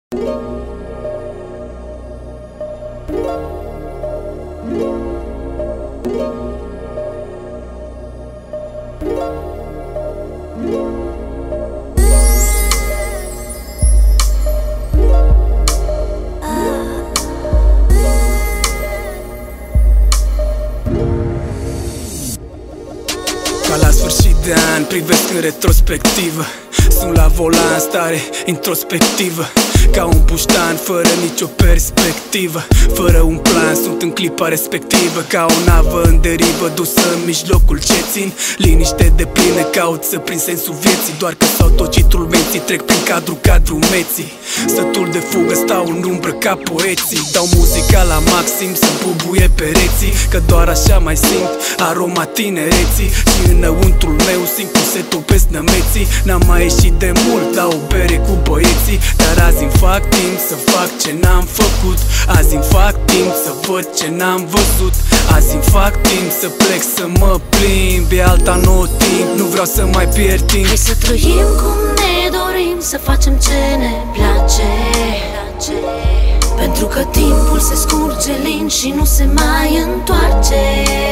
Ca la sfârșit de an privesc în retrospectivă. Sunt la volan, stare introspectivă, ca un puștan fără nicio perspectivă. Fără un plan, sunt în clipa respectivă, ca o navă în derivă dusă în mijlocul ce țin. Liniște de plină, caut să prind sensul vieții, doar că s-autocitrul menții trec prin cadru meții. Sătul de fugă, stau în umbră ca poeții, dau muzica la maxim să bubuie pereții, că doar așa mai simt aroma tinereții. Și înăuntrul meu simt cum se topesc nămeții. N-am mai ieșit de mult la o bere cu băieții, dar azi îmi fac timp să fac ce n-am făcut. Azi îmi fac timp să văd ce n-am văzut. Azi îmi fac timp să plec să mă plimb, e alta nouă timp, nu vreau să mai pierd timp. Hai să trăim cum ne dorim, să facem ce ne place, pentru că timpul se scurge lin și nu se mai întoarce.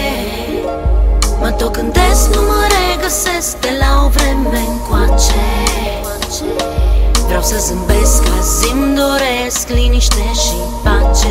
Mă tot gândesc, nu mă regăsesc de la o vreme încoace. Vreau să zâmbesc, azi îmi doresc liniște și pace.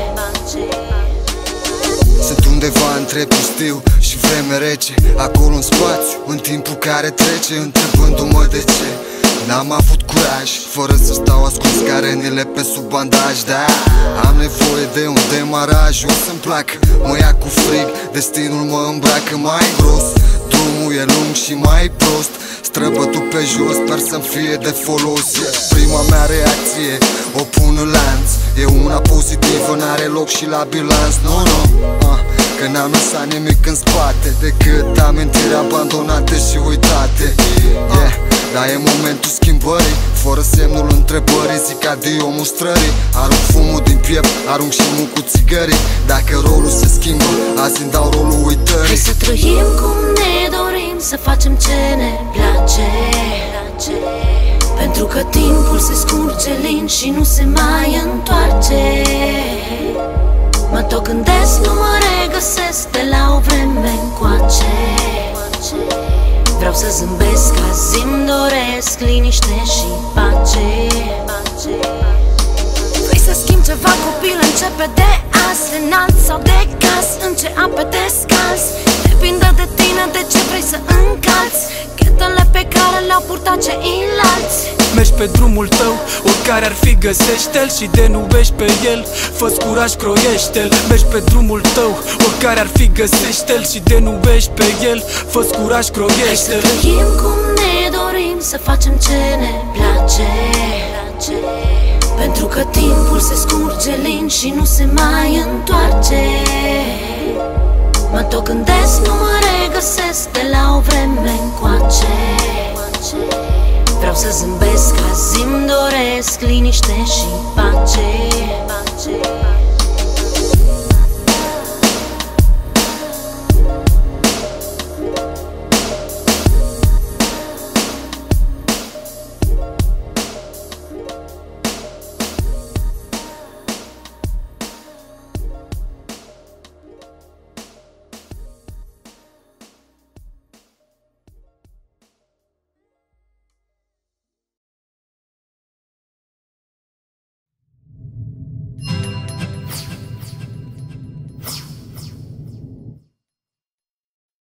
Sunt undeva între pustiu și vreme rece, acolo în spațiu, în timpul care trece, întrebându-mă de ce n-am avut curaj, fără să stau ascuns ca renile pe sub bandaj. Da, am nevoie de un demaraj, o să-mi placă, mă ia cu frig, destinul mă îmbracă mai gros. Drumul e lung și mai prost, străbătut pe jos, sper să-mi fie de folos. Prima mea reacție o pun în lanț, e una pozitivă, n-are loc și la bilanț. Că n-am lăsat nimic în spate, decât amintiri abandonate și uitate. Dar e momentul schimbării, fără semnul întrebării, zic adio mustrării. Arunc fumul din piept, arunc și mucul țigării. Dacă rolul se schimbă, azi îmi dau rolul uitării. Hai să trăim cum ne dorim, să facem ce ne place, pentru că timpul se scurge lin și nu se mai întoarce. Mă tot gândesc, nu mă regăsesc de la o vreme încoace. Vreau să zâmbesc, azi îmi doresc liniște și pace. Vrei să schimbi ceva, copil, începe de azi. Înalt sau de caz, în ce ape te scalzi, depinde de tine de ce vrei să încalți chetele pe care le-au purtat ceilalți. Mergi pe drumul tău, oricare ar fi, găsește-l și denubești pe el. Fă-ți curaj, croiește-l. Mergi pe drumul tău, oricare ar fi, găsește-l și denubești pe el. Fă-ți curaj, croiește-l. Hai să trăim cum ne dorim, să facem ce ne place, pentru că timpul se scurge lin și nu se mai întoarce. Mă tot gândesc, nu mă regăsesc de la o vreme încoace. Vreau să zâmbesc, azi îmi doresc liniște și pace.